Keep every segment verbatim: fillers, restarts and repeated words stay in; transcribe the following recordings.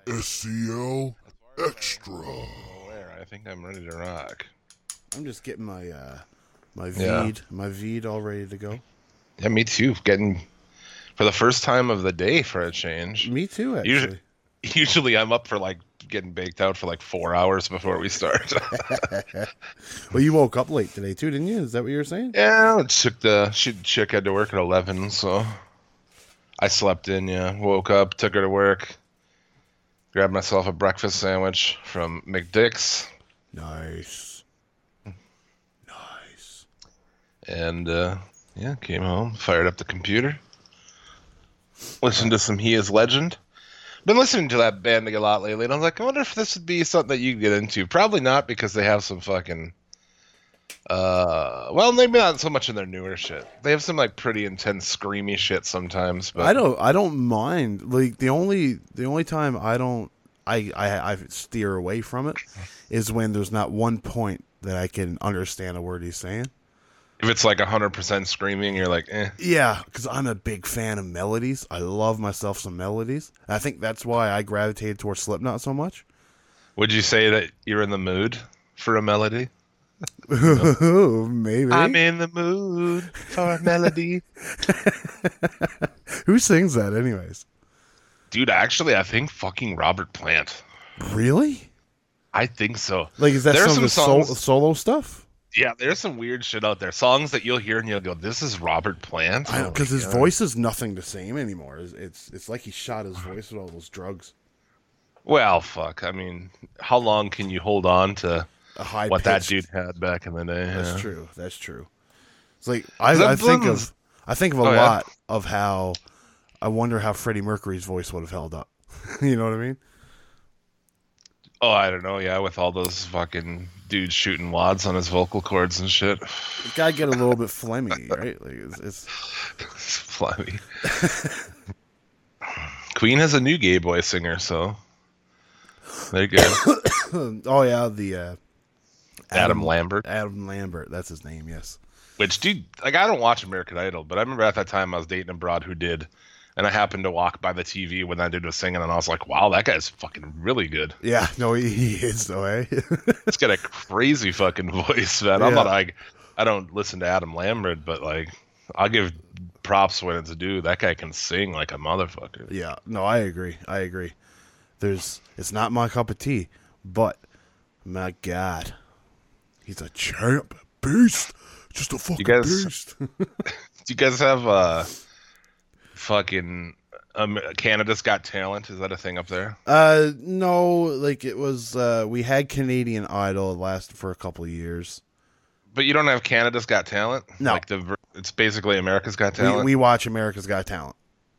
S C L Extra. Where I think I'm ready to rock. I'm just getting my uh, my Yeah. Veed, my Veed all ready to go. Yeah, me too. Getting for the first time of the day for a change. Me too, actually. Usually, usually I'm up for like getting baked out for like four hours before we start. Well, you woke up late today too, didn't you? Is that what you were saying? Yeah, took the she chick had to work at eleven, so I slept in. Yeah, woke up, took her to work, grabbed myself a breakfast sandwich from McDick's, Nice. Nice. and uh, yeah, came home, fired up the computer, listened to some He Is Legend. Been listening to that band a lot lately, and I was like, I wonder if this would be something that you could get into. Probably not, because they have some fucking. Uh, well, maybe not so much in their newer shit. They have some like pretty intense, screamy shit sometimes. But I don't. I don't mind. Like the only the only time I don't I, I I steer away from it is when there's not one point that I can understand a word he's saying. if it's like a hundred percent screaming, you're like, eh. Yeah, because I'm a big fan of melodies. I love myself some melodies. I think that's why I gravitated towards Slipknot so much. Would you say that you're in the mood for a melody? Maybe. I'm in the mood for a melody. Who sings that, anyways? Dude, actually, I think fucking Robert Plant. Really? I think so. Like, is that There's some of some the sol- songs- solo stuff? Yeah, there's some weird shit out there. Songs that you'll hear and you'll go, "This is Robert Plant." Oh Because my his God. voice is nothing the same anymore. It's, it's it's like he shot his voice with all those drugs. Well, fuck. I mean, how long can you hold on to A high what that pitched- dude had back in the day? That's yeah. true. That's true. It's like I, That I think blends- of I think of a Oh, yeah? lot of how I wonder how Freddie Mercury's voice would have held up. You know what I mean? Oh, I don't know. Yeah, with all those fucking dudes shooting wads on his vocal cords and shit. The guy get a little bit phlegmy, right? Like it's, it's It's funny. Queen has a new gay boy singer, so there you go. oh yeah, the uh, Adam Lambert. Adam Lambert, that's his name. Yes. Which, dude, like, I don't watch American Idol, but I remember at that time I was dating a broad who did, and I happened to walk by the T V when that dude was singing, and I was like, wow, that guy's fucking really good. Yeah. No, he, he is though, eh? He's got a crazy fucking voice, man. I'm Yeah. not like, I don't listen to Adam Lambert, but, like, I'll give props when it's due. That guy can sing like a motherfucker. Yeah. No, I agree. I agree. There's, it's not my cup of tea, but my God, he's a champ, beast, just a fucking guys- beast. Do you guys have uh, fucking um, Canada's Got Talent? Is that a thing up there? Uh, no, like it was. Uh, we had Canadian Idol, it lasted for a couple of years. But you don't have Canada's Got Talent? No. Like the ver- it's basically America's Got We, Talent. we watch America's Got Talent,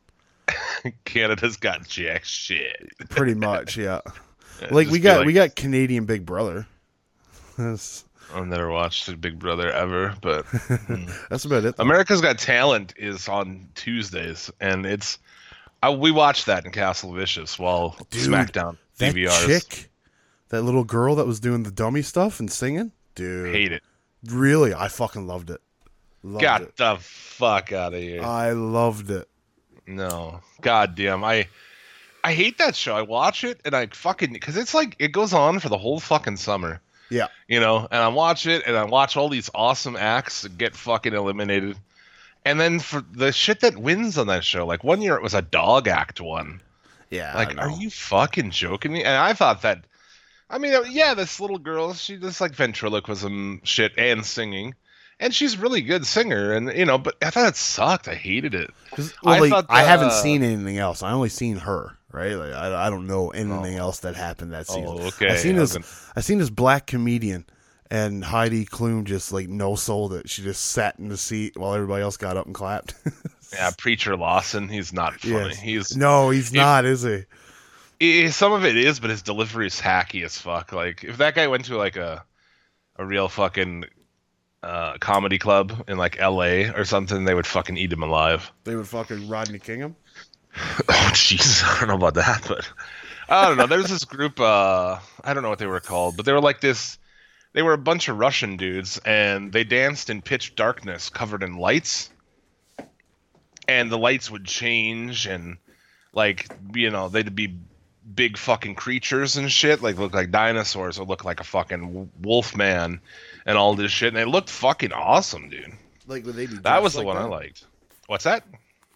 Canada's got jack shit. pretty much. Yeah, Yeah, like just we be got like, we got Canadian Big Brother. That's I've never watched Big Brother ever, but that's about it. though. America's Got Talent is on Tuesdays, and it's I, we watched that in Castle Vicious while Dude, SmackDown that D V Rs. chick, that little girl that was doing the dummy stuff and singing, dude. Hate it. Really, I fucking loved it. Loved Got it. the fuck out of here. I loved it. No, god damn, I I hate that show. I watch it and I fucking because it's like it goes on for the whole fucking summer, Yeah, you know. And I watch it and I watch all these awesome acts get fucking eliminated, and then for the shit that wins on that show, like one year it was a dog act one. yeah. Like, I are know. you fucking joking me? And I thought that, I mean, yeah, this little girl, she does like ventriloquism shit and singing. And she's a really good singer, and you know, but I thought it sucked. I hated it. 'Cause, well, I like, thought, I haven't uh, seen anything else. I only seen her. Right? Like, I, I don't know anything else that happened that season. Oh, okay. I seen I was this. gonna- I seen this black comedian, and Heidi Klum just like no sold it. She just sat in the seat while everybody else got up and clapped. Yeah, Preacher Lawson, he's not funny. Yes. He's No, he's not, is he? eh, some of it is, but his delivery is hacky as fuck. Like if that guy went to like a a real fucking uh, comedy club in like L A or something, they would fucking eat him alive. They would fucking Rodney King him. Oh Jesus, I don't know about that, but I don't know. There's this group. Uh, I don't know what they were called, but they were like this. They were a bunch of Russian dudes, and they danced in pitch darkness, covered in lights. And the lights would change, and like you know, they'd be big fucking creatures and shit, like look like dinosaurs or look like a fucking wolf man and all this shit. And they looked fucking awesome, dude. Like, would they be? That was the like one that? I liked. What's that?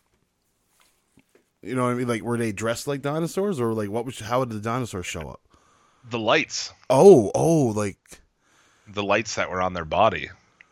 You know what I mean? Like, were they dressed like dinosaurs, or like what was? How would the dinosaurs show up? The lights. Oh, oh, like The lights that were on their body.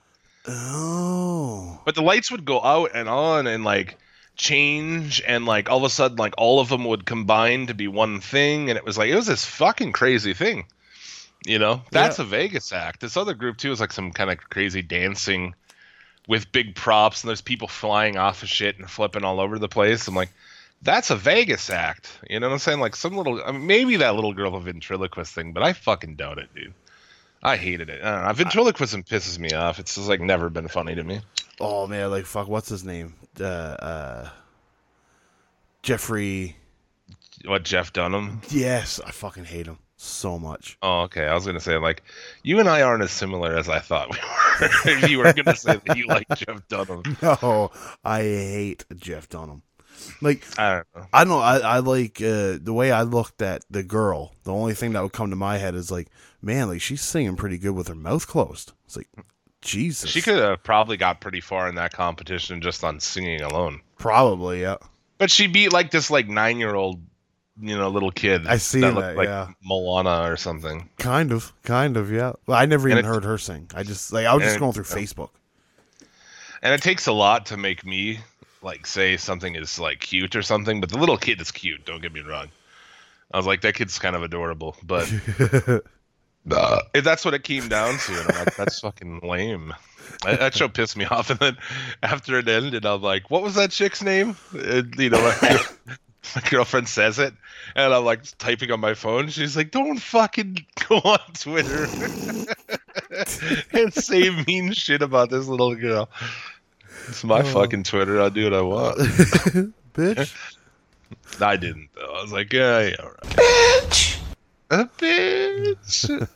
oh. But the lights would go out and on and like change, and like all of a sudden like all of them would combine to be one thing, and it was like it was this fucking crazy thing. You know? That's Yeah. a Vegas act. This other group too is like some kind of crazy dancing with big props, and there's people flying off of shit and flipping all over the place. I'm like, that's a Vegas act. You know what I'm saying? Like some little, I mean, maybe that little girl ventriloquist thing, but I fucking doubt it, dude. I hated it. I don't know. Ventriloquism pisses me off. It's just like never been funny to me. Oh man, like fuck. What's his name? Uh, uh, Jeffrey. What, Jeff Dunham? Yes, I fucking hate him so much. Oh, okay. I was gonna say like, you and I aren't as similar as I thought we were. If you were gonna say that you like Jeff Dunham, No, I hate Jeff Dunham. Like I don't know. I don't know. I, I like uh, the way I looked at the girl. The only thing that would come to my head is like, man, like she's singing pretty good with her mouth closed. It's like, Jesus. She could have probably got pretty far in that competition just on singing alone. Probably, yeah. But she beat like this like nine year old, you know, little kid. I see that. that, Looked like yeah. Moana or something. Kind of, kind of, yeah. Well, I never And even it- heard her sing. I just like I was just and- going through Facebook. And it takes a lot to make me like say something is like cute or something. But the little kid is cute. Don't get me wrong. I was like, that kid's kind of adorable. But uh, if that's what it came down to, and I'm like, that's fucking lame. That, that show pissed me off. And then after it ended, I'm like, what was that chick's name? And, you know, my, my girlfriend says it, and I'm like typing on my phone. She's like, don't fucking go on Twitter and say mean shit about this little girl. It's my Oh. fucking Twitter. I'll do what I want. Bitch. I didn't, though. I was like, yeah, yeah, all right. Bitch! A bitch!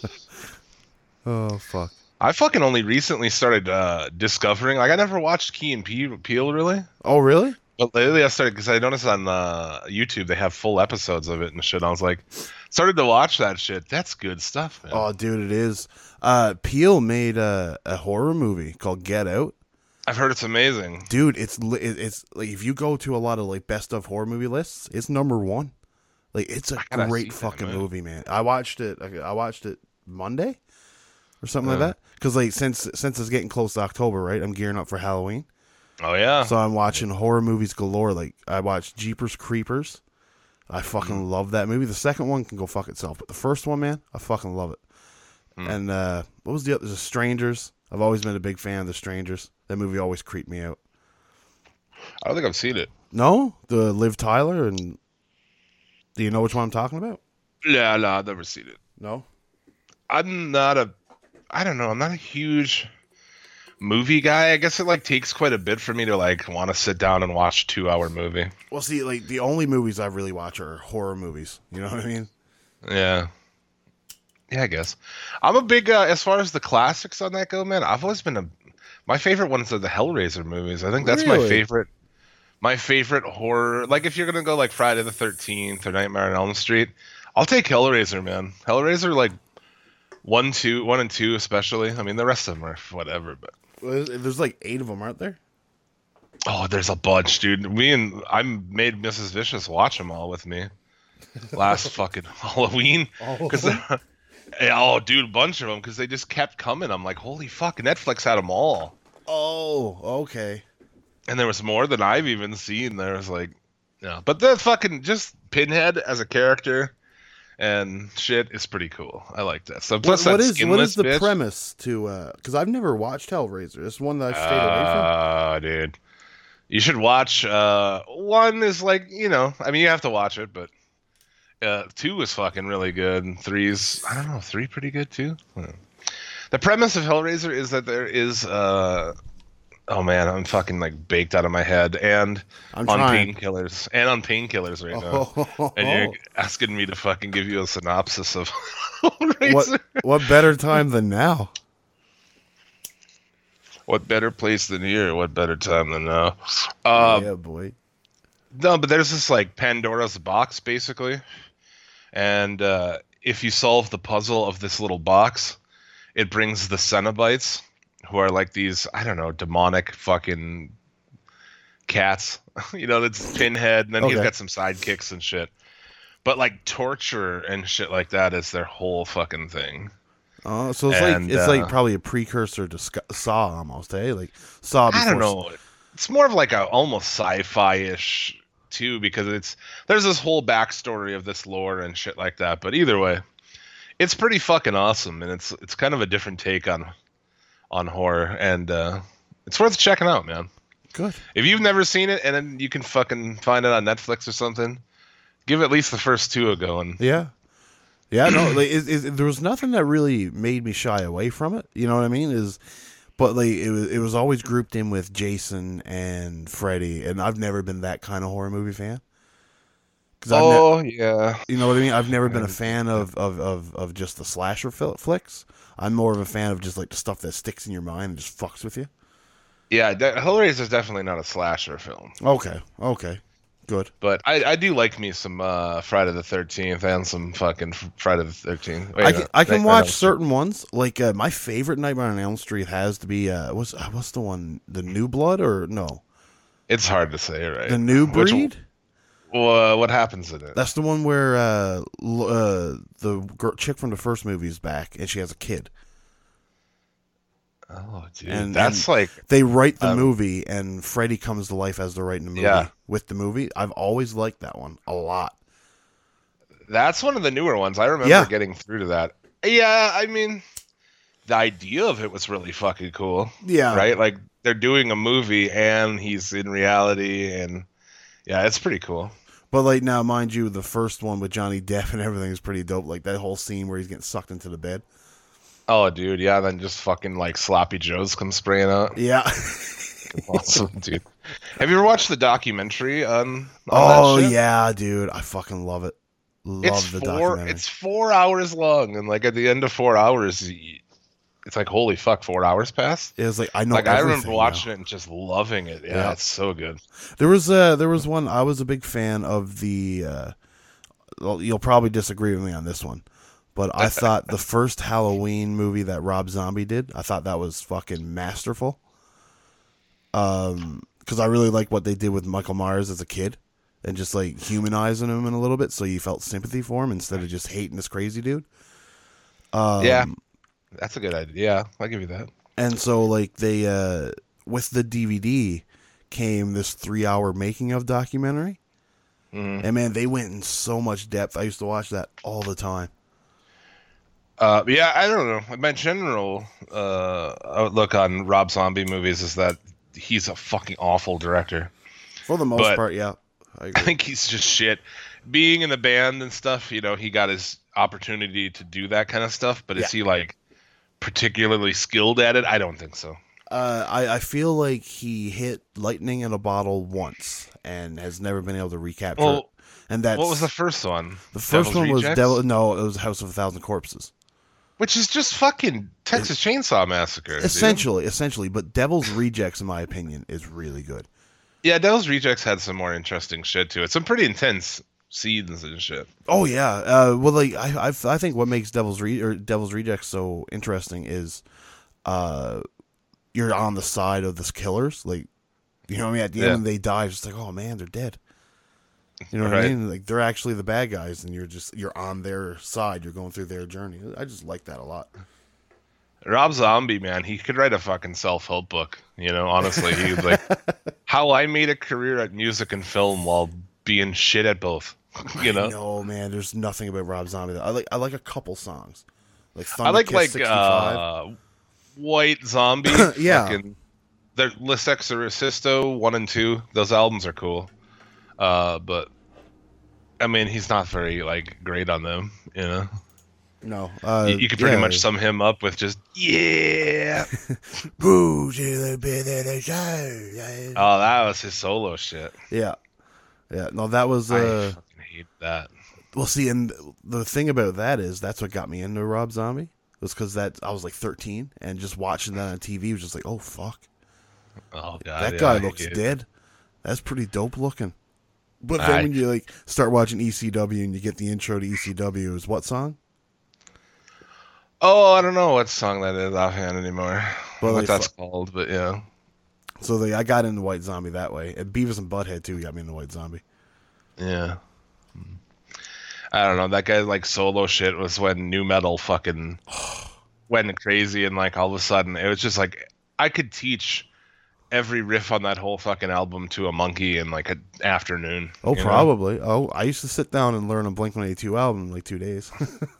Oh fuck. I fucking only recently started uh, discovering, like, I never watched Key and Pe- Peele, really. Oh really? But lately I started, because I noticed on uh, YouTube they have full episodes of it and shit. I was like, started to watch that shit. That's good stuff, man. Oh dude, it is. Uh, Peele made a, a horror movie called Get Out. I've heard it's amazing. Dude, it's li- it- it's like if you go to a lot of like best of horror movie lists, it's number one. Like it's a gotta great see that, fucking man. movie, man. I watched it. I I watched it Monday or something Uh. like that. Because like since since it's getting close to October, right? I'm gearing up for Halloween, Oh, yeah. so I'm watching horror movies galore. Like I watched Jeepers Creepers. I fucking Mm. love that movie. The second one can go fuck itself, but the first one, man, I fucking love it. Mm. And uh, what was the other? The Strangers. I've always been a big fan of The Strangers. That movie always creeped me out. I don't think I've seen it. No, the Liv Tyler and do you know which one I'm talking about? Yeah, no, I've never seen it. No. I'm not a, I don't know, I'm not a huge movie guy. I guess it like takes quite a bit for me to like want to sit down and watch a two hour movie. Well, see, like the only movies I really watch are horror movies. You know what I mean? Yeah. Yeah, I guess. I'm a big, uh, as far as the classics on that go, man, I've always been a, my favorite ones are the Hellraiser movies. I think that's my Really? favorite, my favorite horror. Like if you're going to go like Friday the thirteenth or Nightmare on Elm Street, I'll take Hellraiser, man. Hellraiser, like one, two, one and two especially. I mean, the rest of them are whatever, but. Well, there's like eight of them, aren't there? Oh, there's a bunch, dude. Me and I made Missus Vicious watch them all with me last fucking Halloween. Because oh, dude, a bunch of them because they just kept coming. I'm like, holy fuck, Netflix had them all, Oh, okay. and there was more than I've even seen. There was like, yeah, but the fucking just Pinhead as a character and shit is pretty cool. I like that. So plus What, what that is what skinless is the bitch. premise to? Because I've never watched Hellraiser. It's one that I've stayed away from. Uh, dude. You should watch, uh, one is like, you know, I mean, you have to watch it, but, uh, two is fucking really good, and three's, I don't know, three pretty good too? Hmm. The premise of Hellraiser is that there is, uh, oh man, I'm fucking like baked out of my head, and I'm on trying. painkillers, and on painkillers right now. Oh, And you're asking me to fucking give you a synopsis of what Hellraiser. what better time than now? What better place than here? What better time than now? Uh, Yeah, boy. No, but there's this like Pandora's box basically, and uh, if you solve the puzzle of this little box, it brings the Cenobites, who are like these I don't know demonic fucking cats. You know, that's Pinhead, and then he's Okay. got some sidekicks and shit. But like torture and shit like that is their whole fucking thing. Oh, so it's And, like it's uh, like probably a precursor to Sc- Saw almost, eh? Like Saw. I don't before- know. It's more of like a almost sci-fi-ish too, because it's there's this whole backstory of this lore and shit like that. But either way, it's pretty fucking awesome, and it's it's kind of a different take on on horror, and uh, it's worth checking out, man. Good. If you've never seen it, and then you can fucking find it on Netflix or something, give at least the first two a go. And Yeah. Yeah, no, like, it, it, there was nothing that really made me shy away from it. You know what I mean? Is, but like it was, it was always grouped in with Jason and Freddy, and I've never been that kind of horror movie fan. 'Cause I've ne- oh yeah, you know what I mean? I've never been a fan of of, of, of just the slasher fil- flicks. I'm more of a fan of just like the stuff that sticks in your mind and just fucks with you. yeah. De- Hellraiser is definitely not a slasher film, Okay, okay, good. but I, I do like me some uh, Friday the thirteenth and some fucking Friday the thirteenth. I can, I can watch certain ones. Like uh, my favorite Nightmare on Elm Street has to be uh, what's uh, what's the one? The New Blood or no? It's hard to say, right? The New Which- Breed. uh, what happens in it? That's the one where uh, l- uh, the girl, chick from the first movie is back and she has a kid. Oh, dude, And- that's and- like They write the Um, movie and Freddy comes to life as they're writing the movie Yeah. with the movie. I've always liked that one a lot. that's one of the newer ones. I remember Yeah. getting through to that. Yeah, I mean, the idea of it was really fucking cool. Yeah, Right? Like they're doing a movie and he's in reality, and yeah, it's pretty cool. But like now, mind you, the first one with Johnny Depp and everything is pretty dope. Like that whole scene where he's getting sucked into the bed. Oh, dude, yeah. Then just fucking like sloppy joes come spraying out. Yeah. Awesome, dude. Have you ever watched the documentary on? on Oh that shit? yeah, dude, I fucking love it. Love It's the four. documentary. It's four hours long, and like at the end of four hours, y- it's like holy fuck, four hours passed. It was like I know. Like I remember everything watching now. it and just loving it. Yeah, Yeah. it's so good. There was uh there was one I was a big fan of the. Uh, well, you'll probably disagree with me on this one, but I thought the first Halloween movie that Rob Zombie did, I thought that was fucking masterful. Um, because I really like what they did with Michael Myers as a kid, and just like humanizing him in a little bit, so you felt sympathy for him instead of just hating this crazy dude. Um, Yeah. That's a good idea. Yeah, I'll give you that. And so, like, they, uh, with the D V D came this three hour making of documentary. Mhm. And man, they went in so much depth. I used to watch that all the time. Uh, but yeah, I don't know. My general uh, outlook on Rob Zombie movies is that he's a fucking awful director. For the most But- part, yeah. I I agree. think he's just shit. Being in the band and stuff, you know, he got his opportunity to do that kind of stuff. But is he like particularly skilled at it? I don't think so. Uh, I, I feel like he hit lightning in a bottle once and has never been able to recapture Well, it. And that's what was the first one? the first Devil's one was Rejects? Devil. No, it was House of a Thousand Corpses. Which is just fucking Texas Chainsaw Massacre. dude. Essentially, essentially, but Devil's Rejects, in my opinion, is really good. Yeah, Devil's Rejects had some more interesting shit to it. Some pretty intense scenes and shit. Oh yeah. Uh, well, like I, I, I think what makes Devil's Re- or Devil's Rejects so interesting is, uh, you're on the side of the killers. Like, you know what I mean? At the Yeah. end, when they die, it's just like, oh man, they're dead. You know what I Right. mean? Like they're actually the bad guys, and you're just you're on their side. You're going through their journey. I just like that a lot. Rob Zombie, man, he could write a fucking self-help book. You know, honestly, he was like, how I made a career at music and film while being shit at both. You know, No man, there's nothing about Rob Zombie that I like. I like a couple songs, like I Thunder like Kiss like sixty-five. uh, White Zombie. Yeah. fucking, the Les Exorcisto one and two. Those albums are cool. Uh, but I mean, he's not very like great on them. You know, no, uh, you, you could pretty yeah. much sum him up with just yeah. Who's in the bed of the show? Oh, that was his solo shit. Yeah, yeah. No, that was. I Uh, fucking hate that. well, see, and the thing about that is that's what got me into Rob Zombie. Was because that I was like thirteen and just watching that on T V was just like, oh fuck, Oh god, that yeah, guy I looks get it. dead. That's pretty dope looking. But then I, when you like start watching E C W and you get the intro to E C W, is what song? oh, I don't know what song that is offhand anymore. Well, what they that's fu- called, but yeah. So they, I got into White Zombie that way. And Beavis and Butthead too got me into White Zombie. Yeah. I don't know. That guy like solo shit was when new metal fucking went crazy, and like all of a sudden it was just like I could teach every riff on that whole fucking album to a monkey in like an afternoon. Oh, you know? probably. Oh, I used to sit down and learn a Blink one eighty-two album in like two days.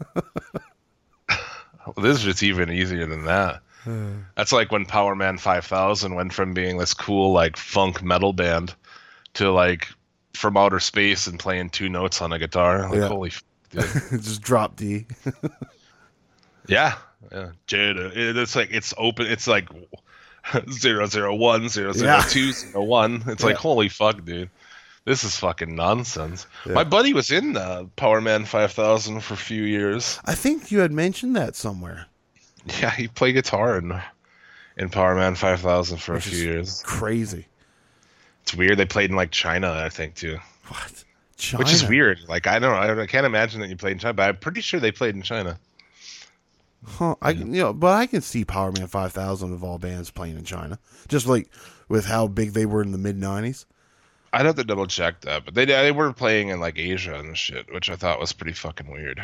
Well, this is just even easier than that. That's like when Power Man five thousand went from being this cool like funk metal band to like from outer space and playing two notes on a guitar. Like Yeah. holy f- dude. Just drop D. Yeah. Yeah. Jada. It- It's like it's open it's like zero zero one, zero zero Yeah. two, zero one. It's like Yeah. holy fuck, dude. This is fucking nonsense. Yeah. My buddy was in uh, Power Man five thousand for a few years. I think you had mentioned that somewhere. Yeah, he played guitar in in Power Man five thousand for Which a few is years. Crazy. It's weird. They played in like China, I think, too. What? China. Which is weird. Like I don't know. I can't imagine that you played in China, but I'm pretty sure they played in China. Huh, I you know, but I can see Power Man five thousand of all bands playing in China, just like with how big they were in the mid nineties. I'd have to double check that, but they they were playing in like Asia and shit, which I thought was pretty fucking weird.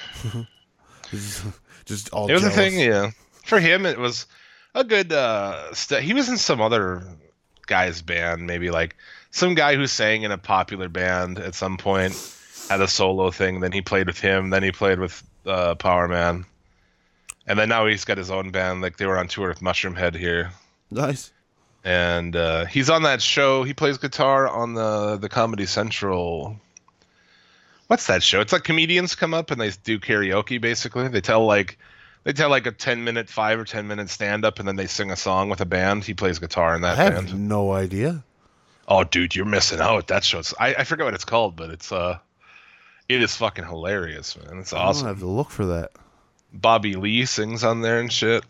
Just all. It was jealous. a thing, yeah. For him, it was a good. Uh, st- he was in some other guy's band, maybe like some guy who sang in a popular band at some point, had a solo thing. Then he played with him. Then he played with uh, Power Man, and then now he's got his own band. Like they were on tour with Mushroom Head here. Nice. And uh, he's on that show. He plays guitar on the the Comedy Central. What's that show? It's like comedians come up and they do karaoke. Basically, they tell like they tell like a ten minute, five or ten minute stand up, and then they sing a song with a band. He plays guitar in I that have band. no idea. Oh, dude, you're missing out. That show's I, I forget what it's called, but it's uh, it is fucking hilarious, man. It's I don't awesome. have to look for that. Bobby Lee sings on there and shit.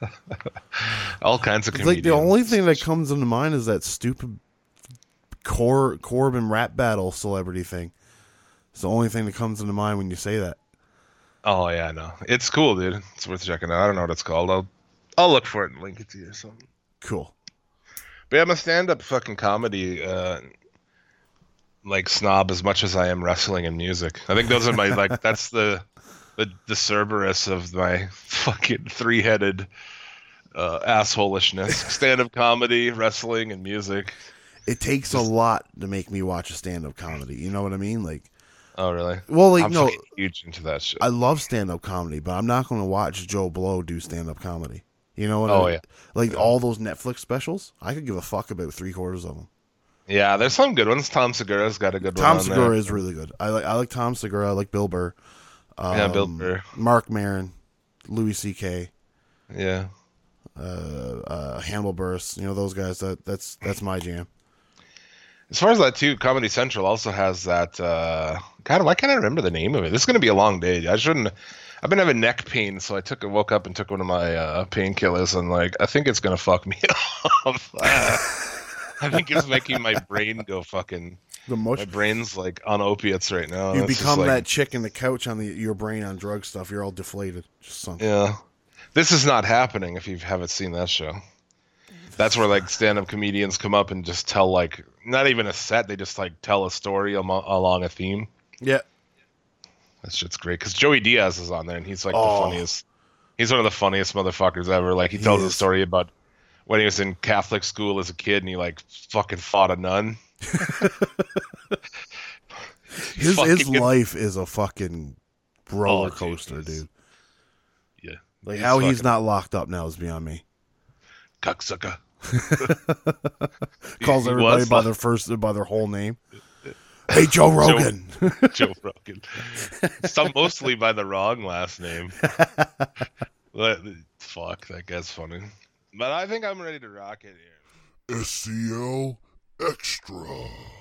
All kinds of It's comedians. like the only thing that comes into mind is that stupid Cor- Corbin rap battle celebrity thing. It's the only thing that comes into mind when you say that. Oh yeah, I know. It's cool, dude. It's worth checking out. I don't know what it's called. I'll I'll look for it and link it to you or something. Cool. But yeah, I'm a stand-up fucking comedy uh, like snob as much as I am wrestling and music. I think those are my like that's the the the Cerberus of my fucking three-headed uh, assholishness. Stand-up comedy, wrestling, and music. It takes a lot to make me watch a stand-up comedy. You know what I mean? Like, Oh really? well, like I'm no, fucking huge into that shit. I love stand-up comedy, but I'm not going to watch Joe Blow do stand-up comedy. You know what? Oh, I, yeah. Like all those Netflix specials, I could give a fuck about three quarters of them. Yeah, there's some good ones. Tom Segura's got a good Tom one on Segura there. is really good. I like I like Tom Segura. I like Bill Burr. Um, Yeah, Bill Burr. Mark Maron, Louis C K, Yeah. uh, uh, Hannibal Buress. You know those guys. That that's that's my jam. As far as that too, Comedy Central also has that. Uh, God, why can't I remember the name of it? This is gonna be a long day. I shouldn't. I've been having neck pain, so I took. woke up and took one of my uh, painkillers, and like I think it's gonna fuck me off. Uh, I think it's making my brain go fucking. The mush. My brain's like on opiates right now. You It's just become like- that chick in the couch on the your brain on drug stuff. You're all deflated. Just something. Yeah, this is not happening if you haven't seen that show. That's where like stand-up comedians come up and just tell like not even a set. They just like tell a story amo- along a theme. Yeah. That shit's great because Joey Diaz is on there and he's like Oh. the funniest. He's one of the funniest motherfuckers ever. Like he He tells a is. story about when he was in Catholic school as a kid and he like fucking fought a nun. His Fucking his good- life is a fucking roller Oh, dude, coaster, he's- dude. Yeah, Like he's how he's fucking not locked up now is beyond me. cocksucker. Calls He everybody was by locked- their first by their whole name. Hey, Joe Rogan. Joe Rogan. Some mostly by the wrong last name. But, fuck, that guy's funny. But I think I'm ready to rock it here. S C L Extra.